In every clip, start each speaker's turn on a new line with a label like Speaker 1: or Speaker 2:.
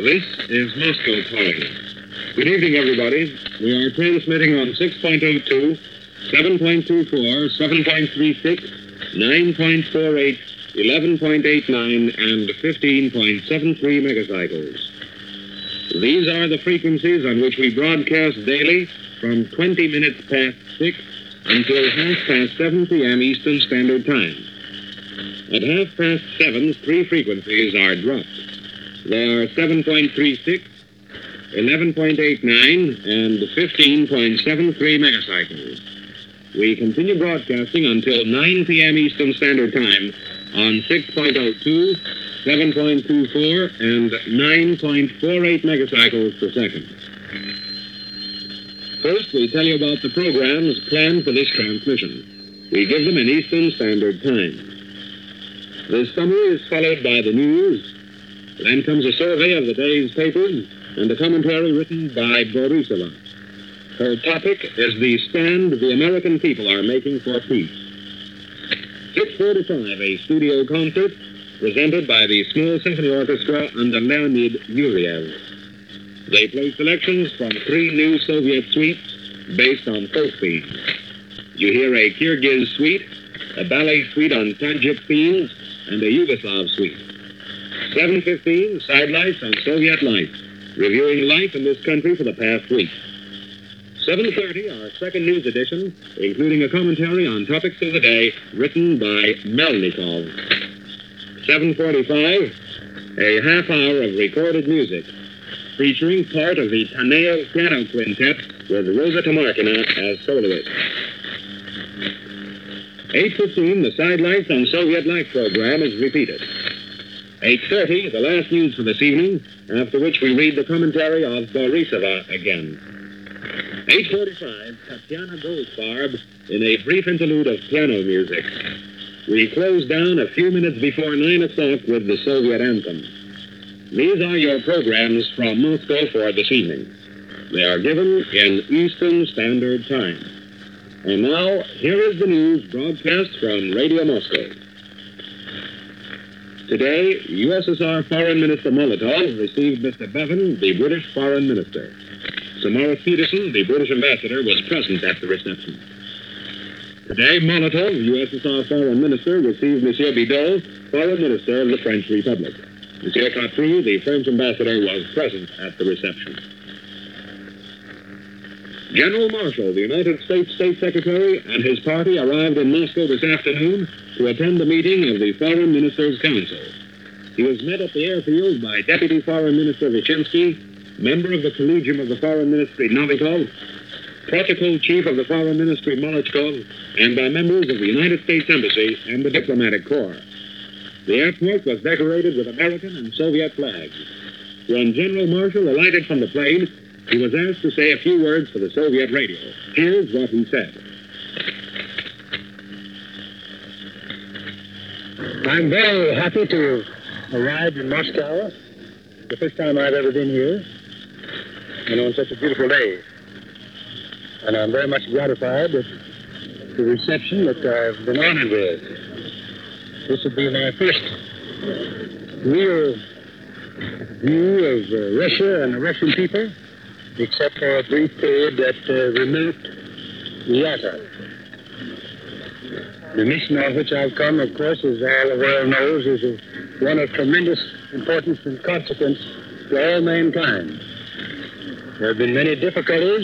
Speaker 1: This is Moscow calling. Good evening, everybody. We are transmitting on 6.02, 7.24, 7.36, 9.48, 11.89, and 15.73 megacycles. These are the frequencies on which we broadcast daily from 20 minutes past 6 until 7:30 p.m. Eastern Standard Time. At 7:30, three frequencies are dropped. They are 7.36, 11.89, and 15.73 megacycles. We continue broadcasting until 9 p.m. Eastern Standard Time on 6.02, 7.24, and 9.48 megacycles per second. First, we tell you about the programs planned for this transmission. We give them in Eastern Standard Time. This summary is followed by the news. Then comes a survey of the day's papers and a commentary written by Borisova. Her topic is the stand the American people are making for peace. 6:45, a studio concert presented by the Small Symphony Orchestra under Leonid Yuriev. They play selections from three new Soviet suites based on folk themes. You hear a Kyrgyz suite, a ballet suite on Tajik themes, and a Yugoslav suite. 7:15, sidelights on Soviet life, reviewing life in this country for the past week. 7:30, our second news edition, including a commentary on topics of the day written by Melnikov. 7:45, a half hour of recorded music, featuring part of the Taneyev Piano Quintet with Rosa Tamarkina as soloist. 8:15, the Sidelights on Soviet Life program is repeated. 8:30, the last news for this evening, after which we read the commentary of Borisova again. 8:45, Tatiana Goldfarb in a brief interlude of piano music. We close down a few minutes before 9 o'clock with the Soviet anthem. These are your programs from Moscow for this evening. They are given in Eastern Standard Time. And now, here is the news broadcast from Radio Moscow. Today, USSR Foreign Minister Molotov received Mr. Bevan, the British Foreign Minister. Sir Maurice Peterson, the British ambassador, was present at the reception. Today, Molotov, USSR Foreign Minister, received Monsieur Bidot, Foreign Minister of the French Republic. Monsieur Catry, the French ambassador, was present at the reception. General Marshall, the United States State Secretary, and his party arrived in Moscow this afternoon to attend the meeting of the Foreign Ministers' Council. He was met at the airfield by Deputy Foreign Minister Vyshinsky, member of the Collegium of the Foreign Ministry Novikov, Protocol Chief of the Foreign Ministry Molochkov, and by members of the United States Embassy and the Diplomatic Corps. The airport was decorated with American and Soviet flags. When General Marshall alighted from the plane, he was asked to say a few words for the Soviet radio. Here's what he said.
Speaker 2: I'm very happy to arrive in Moscow, the first time I've ever been here, and on such a beautiful day. And I'm very much gratified with the reception that I've been honored with. This will be my first real view of Russia and the Russian people, except for a brief period at remote Yalta. The mission on which I've come, of course, as all the world knows, is one of tremendous importance and consequence to all mankind. There have been many difficulties,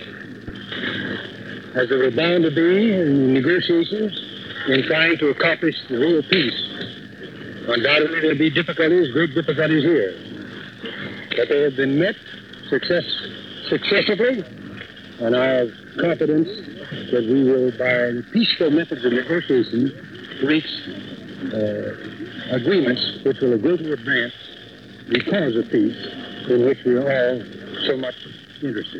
Speaker 2: as there were bound to be in negotiations in trying to accomplish the real peace. Undoubtedly, there will be difficulties, great difficulties here. But they have been met successively, and I have confidence that we will, by peaceful methods of negotiation, reach agreements which will greatly advance the cause of peace, in which we are all so much interested.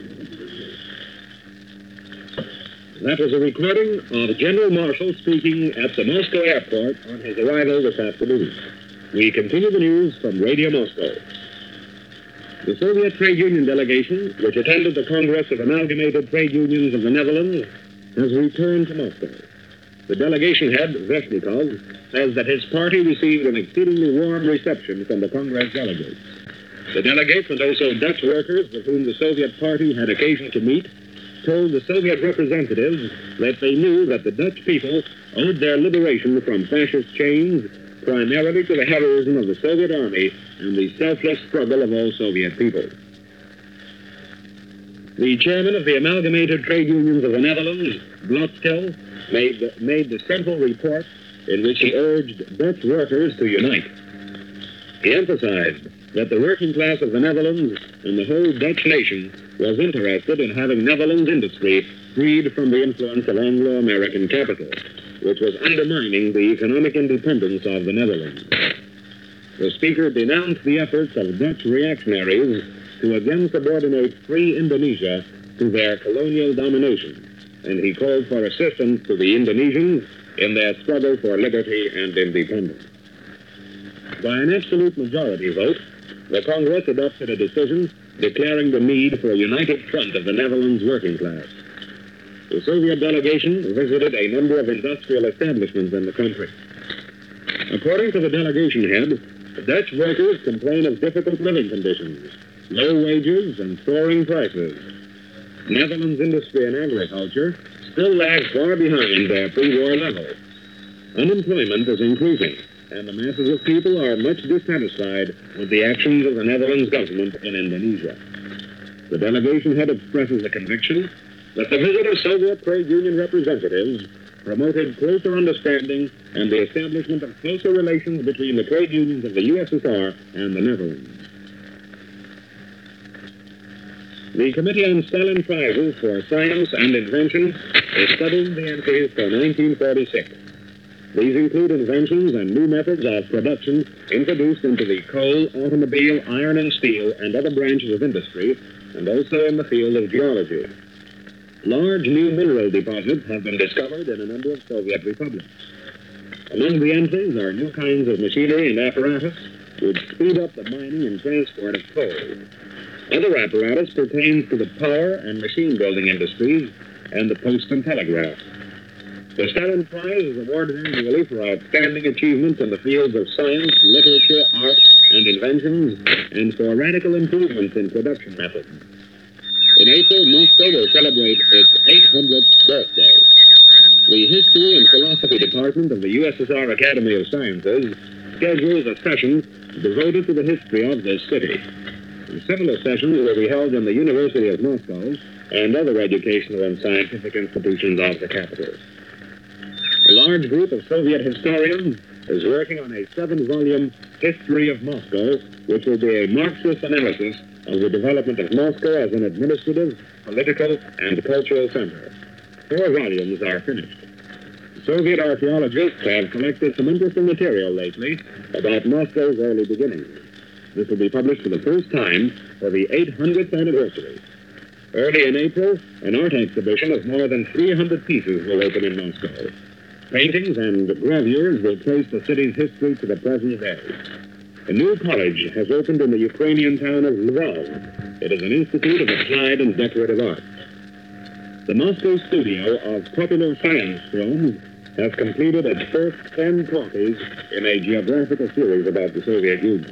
Speaker 1: That was a recording of General Marshall speaking at the Moscow airport on his arrival this afternoon. We continue the news from Radio Moscow. The Soviet Trade Union delegation, which attended the Congress of Amalgamated Trade Unions of the Netherlands, has returned to Moscow. The delegation head, Zveshnikov, says that his party received an exceedingly warm reception from the Congress delegates. The delegates and also Dutch workers with whom the Soviet Party had occasion to meet told the Soviet representatives that they knew that the Dutch people owed their liberation from fascist chains primarily to the heroism of the Soviet Army and the selfless struggle of all Soviet people. The chairman of the Amalgamated Trade Unions of the Netherlands, Blottel, made the central report in which he urged Dutch workers to unite. He emphasized that the working class of the Netherlands and the whole Dutch nation was interested in having Netherlands industry freed from the influence of Anglo-American capital, which was undermining the economic independence of the Netherlands. The speaker denounced the efforts of Dutch reactionaries to again subordinate free Indonesia to their colonial domination, and he called for assistance to the Indonesians in their struggle for liberty and independence. By an absolute majority vote, the Congress adopted a decision declaring the need for a united front of the Netherlands working class. The Soviet delegation visited a number of industrial establishments in the country. According to the delegation head, Dutch workers complain of difficult living conditions, low wages, and soaring prices. Netherlands industry and agriculture still lag far behind their pre-war level. Unemployment is increasing, and the masses of people are much dissatisfied with the actions of the Netherlands government in Indonesia. The delegation head expresses the conviction that the visit of Soviet trade union representatives promoted closer understanding and the establishment of closer relations between the trade unions of the USSR and the Netherlands. The Committee on Stalin Prizes for Science and Invention is studying the entries for 1946. These include inventions and new methods of production introduced into the coal, automobile, iron and steel, and other branches of industry, and also in the field of geology. Large new mineral deposits have been discovered in a number of Soviet republics. Among the entries are new kinds of machinery and apparatus which speed up the mining and transport of coal. Other apparatus pertains to the power and machine building industries and the post and telegraph. The Stalin Prize is awarded annually for outstanding achievements in the fields of science, literature, art, and inventions, and for radical improvements in production methods. In April, Moscow will celebrate its 800th birthday. The History and Philosophy Department of the USSR Academy of Sciences schedules a session devoted to the history of this city. Similar sessions will be held in the University of Moscow and other educational and scientific institutions of the capital. A large group of Soviet historians is working on a 7-volume History of Moscow, which will be a Marxist analysis of the development of Moscow as an administrative, political, and cultural center. 4 volumes are finished. Soviet archaeologists have collected some interesting material lately about Moscow's early beginnings. This will be published for the first time for the 800th anniversary. Early in April, an art exhibition of more than 300 pieces will open in Moscow. Paintings and gravures will trace the city's history to the present day. A new college has opened in the Ukrainian town of Lvov. It is an institute of applied and decorative art. The Moscow studio of popular science films has completed its first 10 talkies in a geographical series about the Soviet Union.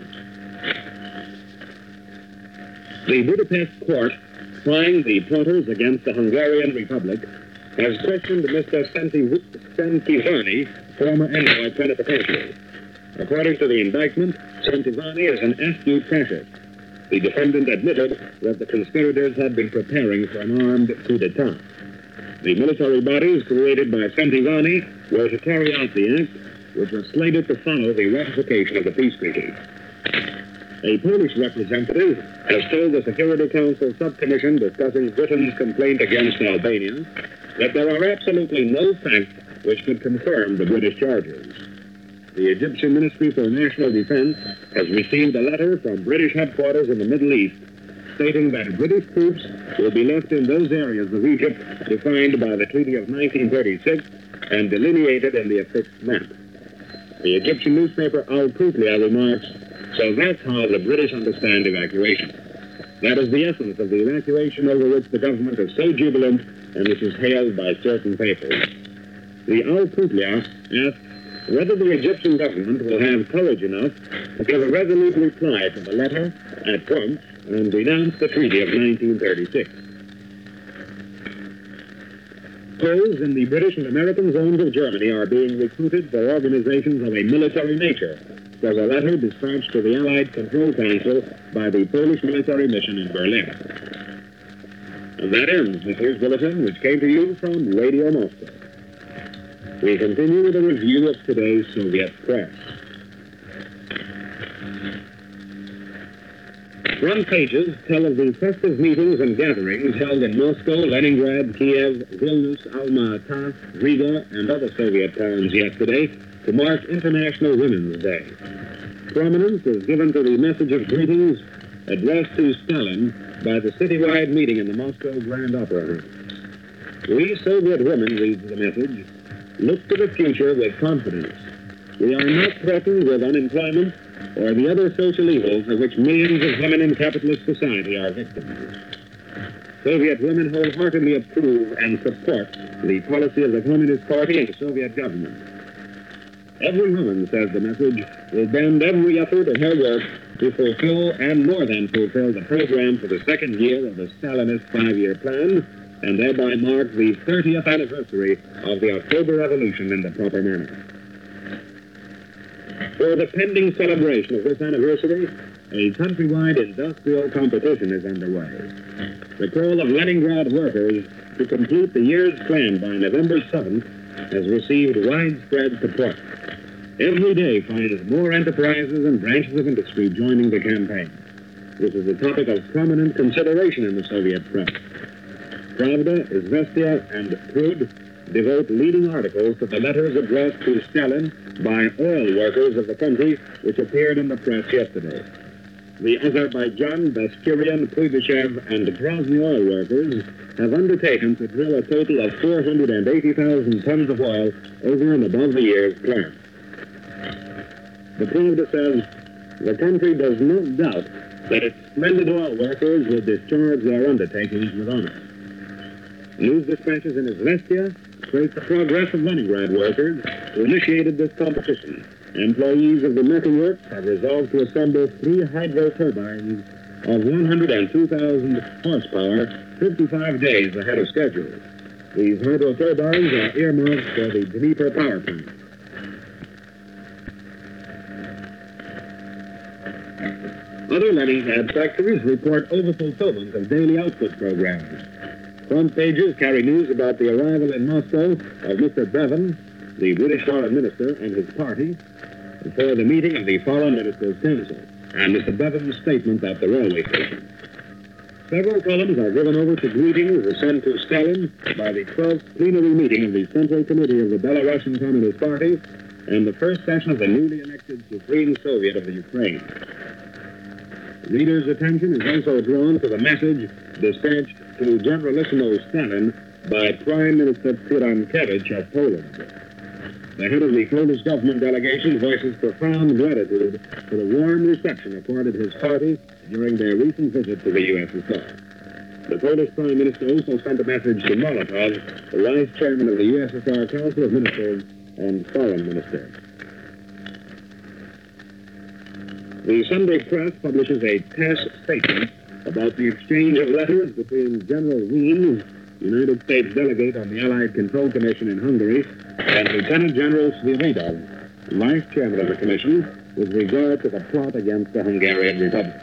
Speaker 1: The Budapest court trying the plotters against the Hungarian Republic has questioned Mr. Sentivani, former envoy plenipotentiary. According to the indictment, Sentivani is an astute fascist. The defendant admitted that the conspirators had been preparing for an armed coup d'etat. The military bodies created by Sentivani were to carry out the act, which was slated to follow the ratification of the peace treaty. A Polish representative has told the Security Council subcommission discussing Britain's complaint against Albania that there are absolutely no facts which could confirm the British charges. The Egyptian Ministry for National Defense has received a letter from British headquarters in the Middle East stating that British troops will be left in those areas of Egypt defined by the Treaty of 1936 and delineated in the affixed map. The Egyptian newspaper Al Qutlia remarks, "So that's how the British understand evacuation. That is the essence of the evacuation over which the government is so jubilant and which is hailed by certain papers." The Al Qutlia asks whether the Egyptian government will have courage enough to give a resolute reply to the letter at once and denounce the Treaty of 1936. Poles in the British and American zones of Germany are being recruited for organizations of a military nature, says a letter dispatched to the Allied Control Council by the Polish military mission in Berlin. And that ends this year's bulletin, which came to you from Radio Moscow. We continue with a review of today's Soviet press. Front pages tell of the festive meetings and gatherings held in Moscow, Leningrad, Kiev, Vilnius, Alma-Ata, Riga, and other Soviet towns yesterday to mark International Women's Day. Prominence is given to the message of greetings addressed to Stalin by the citywide meeting in the Moscow Grand Opera House. We Soviet women, reads the message, look to the future with confidence. We are not threatened with unemployment or the other social evils of which millions of women in capitalist society are victims. Soviet women wholeheartedly approve and support the policy of the Communist Party and the Soviet government. Every woman, says the message, will bend every effort in her work to fulfill and more than fulfill the program for the second year of the Stalinist 5-year plan and thereby mark the 30th anniversary of the October Revolution in the proper manner. For the pending celebration of this anniversary, a countrywide industrial competition is underway. The call of Leningrad workers to complete the year's plan by November 7th has received widespread support. Every day finds more enterprises and branches of industry joining the campaign. This is a topic of prominent consideration in the Soviet press. Pravda, Izvestia, and Trud devote leading articles to the letters addressed to Stalin by oil workers of the country, which appeared in the press yesterday. The Azerbaijan, Bashkirian, Kuybyshev, and Grozny oil workers have undertaken to drill a total of 480,000 tons of oil over and above the year's plan. The Pravda says the country does not doubt that its splendid oil workers will discharge their undertakings with honor. News dispatches in Izvestia trace the progress of Leningrad workers who initiated this competition. Employees of the metal works have resolved to assemble 3 hydro turbines of 102,000 horsepower 55 days ahead of schedule. These hydro turbines are earmarked for the Dnieper power plant. Other Leningrad factories report overfulfillment of daily output programs. Front pages carry news about the arrival in Moscow of Mr. Bevan, the British Foreign Minister, and his party for the meeting of the Foreign Ministers' Council, and Mr. Bevan's statement at the railway station. Several columns are given over to greetings sent to Stalin by the 12th plenary meeting of the Central Committee of the Belarusian Communist Party and the first session of the newly elected Supreme Soviet of the Ukraine. Readers' attention is also drawn to the message dispatched to Generalissimo Stalin by Prime Minister Cyrankiewicz of Poland. The head of the Polish government delegation voices profound gratitude for the warm reception accorded his party during their recent visit to the USSR. The Polish Prime Minister also sent a message to Molotov, the vice chairman of the USSR Council of Ministers and Foreign Minister. The Sunday press publishes a press statement about the exchange of letters between General Wien, United States delegate on the Allied Control Commission in Hungary, and Lieutenant General Sviridov, vice chairman of the commission, with regard to the plot against the Hungarian Republic.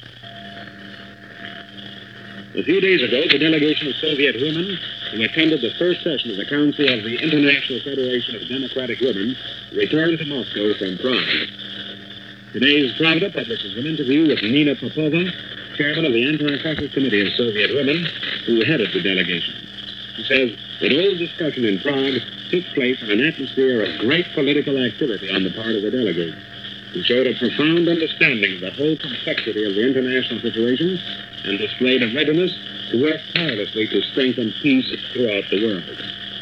Speaker 1: A few days ago, the delegation of Soviet women who attended the first session of the Council of the International Federation of Democratic Women returned to Moscow from Prague. Today's Pravda publishes an interview with Nina Popova, chairman of the Anti-Fascist Committee of Soviet Women, who headed the delegation. She says that all discussion in Prague took place in an atmosphere of great political activity on the part of the delegates, who showed a profound understanding of the whole complexity of the international situation and displayed a readiness to work tirelessly to strengthen peace throughout the world.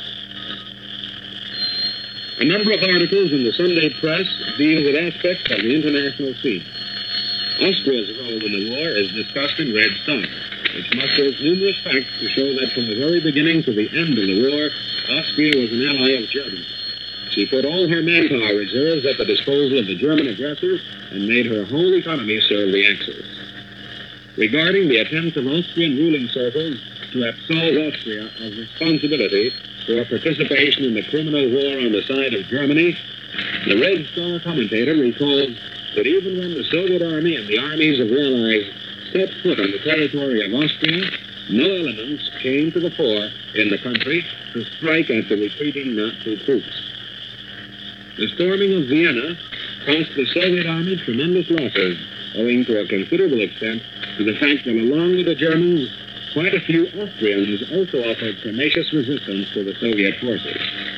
Speaker 1: A number of articles in the Sunday press deal with aspects of the international scene. Austria's role in the war is discussed in Red Star, which musters numerous facts to show that from the very beginning to the end of the war, Austria was an ally of Germany. She put all her manpower reserves at the disposal of the German aggressor and made her whole economy serve the Axis. Regarding the attempts of Austrian ruling circles to absolve Austria of responsibility for participation in the criminal war on the side of Germany, the Red Star commentator recalls that even when the Soviet army and the armies of the Allies set foot on the territory of Austria, no elements came to the fore in the country to strike at the retreating Nazi troops. The storming of Vienna cost the Soviet army tremendous losses, owing to a considerable extent to the fact that along with the Germans, quite a few Austrians also offered tenacious resistance to the Soviet forces.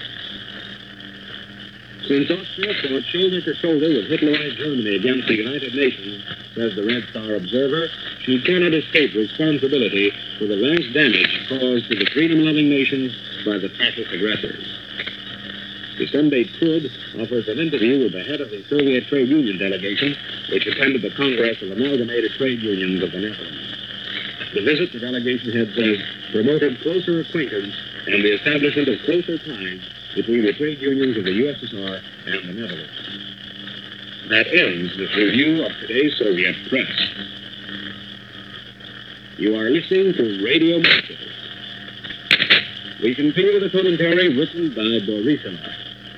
Speaker 1: Since Austria fought shoulder to shoulder with Hitlerite Germany against the United Nations, says the Red Star Observer, she cannot escape responsibility for the vast damage caused to the freedom-loving nations by the fascist aggressors. The Sunday Trud offers an interview with the head of the Soviet Trade Union delegation, which attended the Congress of Amalgamated Trade Unions of the Netherlands. The visit, the delegation head says, promoted closer acquaintance and the establishment of closer ties between the trade unions of the USSR and the Netherlands. That ends this review of today's Soviet press. You are listening to Radio Moscow. We continue the commentary written by Borisov.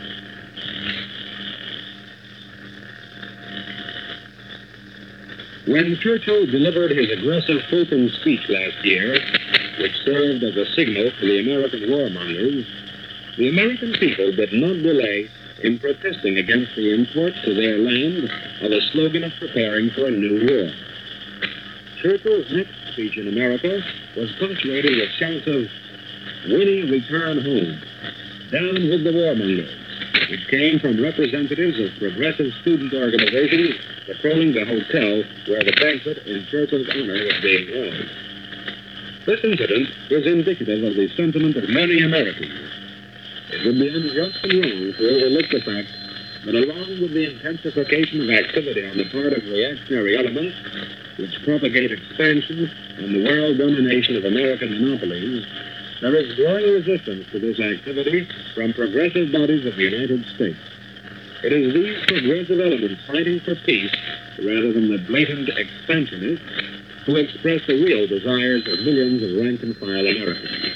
Speaker 1: When Churchill delivered his aggressive Fulton speech last year, which served as a signal for the American warmongers, the American people did not delay in protesting against the import to their land of a slogan of preparing for a new war. Churchill's next speech in America was punctuated with shouts of "Winnie, return home," "Down with the warmongers," which came from representatives of progressive student organizations patrolling the hotel where the banquet in Churchill's honor was being held. This incident is indicative of the sentiment of many Americans. It would be unjust and wrong to overlook the fact that along with the intensification of activity on the part of reactionary elements, which propagate expansion and the world domination of American monopolies, there is growing resistance to this activity from progressive bodies of the United States. It is these progressive elements fighting for peace, rather than the blatant expansionists, who express the real desires of millions of rank-and-file Americans.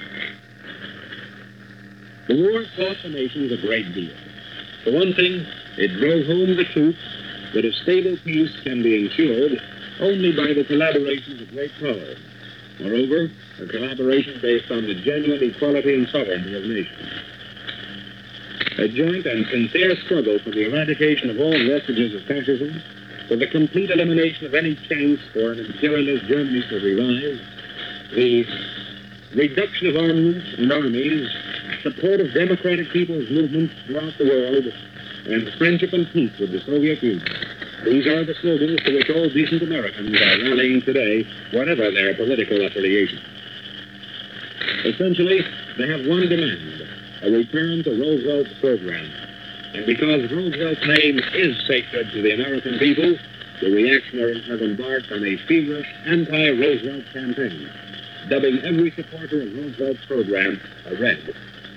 Speaker 1: The war cost the nations a great deal. For one thing, it drove home the truth that a stable peace can be ensured only by the collaboration of great powers. Moreover, a collaboration based on the genuine equality and sovereignty of nations. A joint and sincere struggle for the eradication of all vestiges of fascism, for the complete elimination of any chance for an imperialist Germany to revive, the reduction of armaments and armies, support of democratic people's movements throughout the world, and friendship and peace with the Soviet Union. These are the slogans to which all decent Americans are rallying today, whatever their political affiliation. Essentially, they have one demand: a return to Roosevelt's program. And because Roosevelt's name is sacred to the American people, the reactionaries have embarked on a feverish anti-Roosevelt campaign, dubbing every supporter of Roosevelt's program a Red.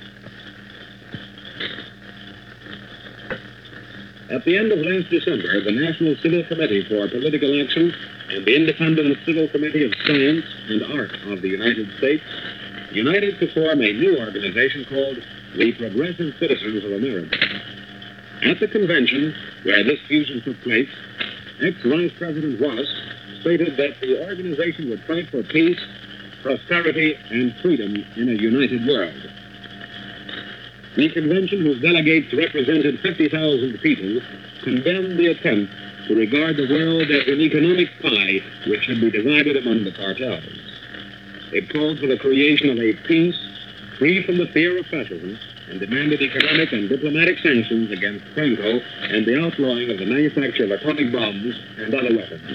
Speaker 1: At the end of last December, the National Civil Committee for Political Action and the Independent Civil Committee of Science and Art of the United States united to form a new organization called the Progressive Citizens of America. At the convention where this fusion took place, ex-Vice President Wallace stated that the organization would fight for peace, prosperity, and freedom in a united world. The convention, whose delegates represented 50,000 people, condemned the attempt to regard the world as an economic pie which should be divided among the cartels. It called for the creation of a peace free from the fear of fascism and demanded economic and diplomatic sanctions against Franco and the outlawing of the manufacture of atomic bombs and other weapons.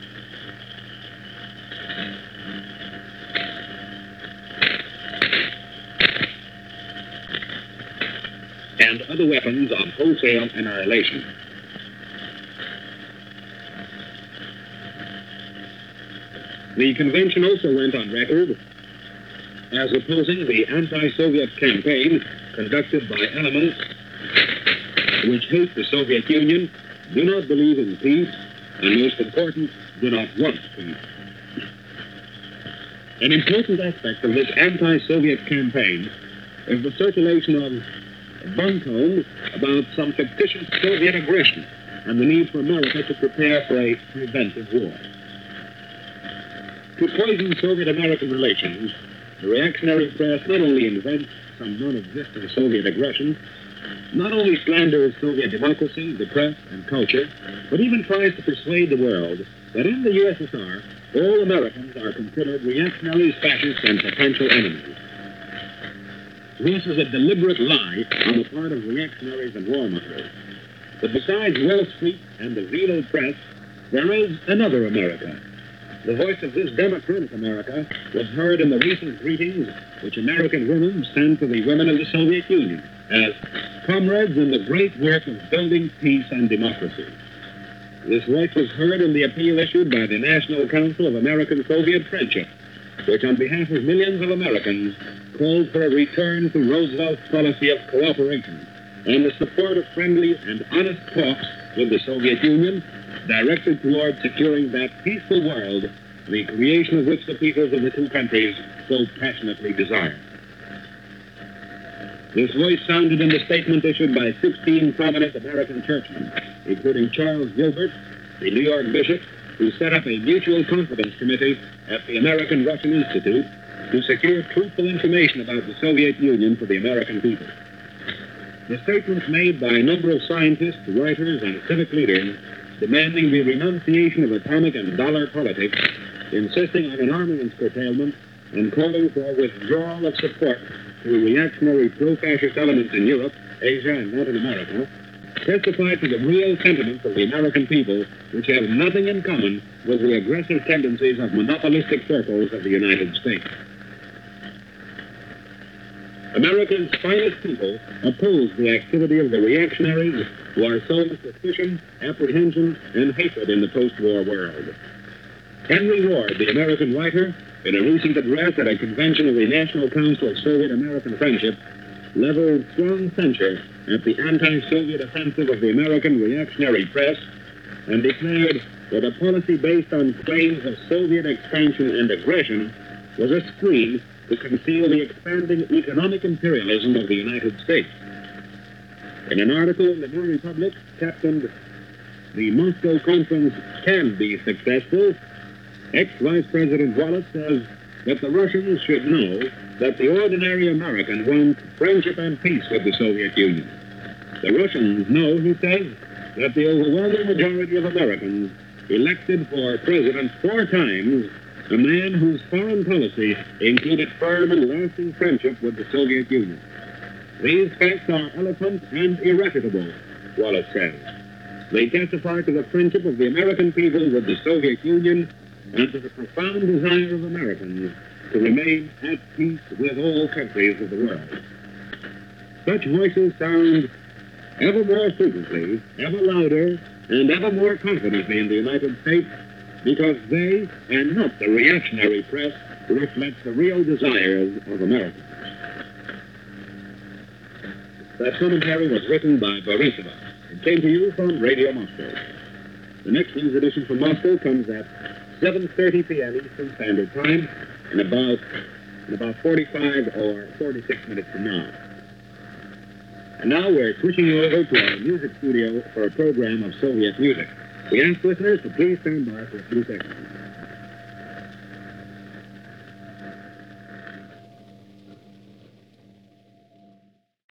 Speaker 1: And other weapons of wholesale annihilation. The convention also went on record as opposing the anti-Soviet campaign conducted by elements which hate the Soviet Union, do not believe in peace, and most important, do not want peace. An important aspect of this anti-Soviet campaign is the circulation of buntone about some fictitious Soviet aggression and the need for America to prepare for a preventive war. To poison Soviet-American relations, the reactionary press not only invents some non-existent Soviet aggression, not only slanders Soviet democracy, the press, and culture, but even tries to persuade the world that in the USSR, all Americans are considered reactionaries, fascists, and potential enemies. This is a deliberate lie on the part of reactionaries and warmongers. But besides Wall Street and the venal press, there is another America. The voice of this democratic America was heard in the recent greetings which American women sent to the women of the Soviet Union as comrades in the great work of building peace and democracy. This voice was heard in the appeal issued by the National Council of American-Soviet Friendship, which on behalf of millions of Americans called for a return to Roosevelt's policy of cooperation and the support of friendly and honest talks with the Soviet Union directed toward securing that peaceful world, the creation of which the peoples of the two countries so passionately desire. This voice sounded in the statement issued by 16 prominent American churchmen, including Charles Gilbert, the New York bishop, who set up a mutual confidence committee at the American-Russian Institute to secure truthful information about the Soviet Union for the American people. The statements made by a number of scientists, writers, and civic leaders demanding the renunciation of atomic and dollar politics, insisting on an armaments curtailment, and calling for withdrawal of support to reactionary pro-fascist elements in Europe, Asia, and Latin America, testified to the real sentiments of the American people, which have nothing in common with the aggressive tendencies of monopolistic circles of the United States. America's finest people oppose the activity of the reactionaries who are sowing suspicion, apprehension, and hatred in the post-war world. Henry Ward, the American writer, in a recent address at a convention of the National Council of Soviet-American Friendship, leveled strong censure at the anti-Soviet offensive of the American reactionary press and declared that a policy based on claims of Soviet expansion and aggression was a screen to conceal the expanding economic imperialism of the United States. In an article in the New Republic captioned, "The Moscow Conference Can Be Successful," ex-Vice President Wallace says that the Russians should know that the ordinary American wants friendship and peace with the Soviet Union. The Russians know, he says, that the overwhelming majority of Americans elected for president 4 times a man whose foreign policy included firm and lasting friendship with the Soviet Union. These facts are eloquent and irrefutable, Wallace says. They testify to the friendship of the American people with the Soviet Union and to the profound desire of Americans to remain at peace with all countries of the world. Such voices sound ever more frequently, ever louder, and ever more confidently in the United States because they, and not the reactionary press, reflect the real desires of Americans. That commentary was written by Borisova. It came to you from Radio Moscow. The next news edition from Moscow comes at 7:30 p.m. Eastern Standard Time in about 45 or 46 minutes from now. And now we're switching over to our music studio for a program of Soviet music. We ask listeners to please stand by for a few seconds.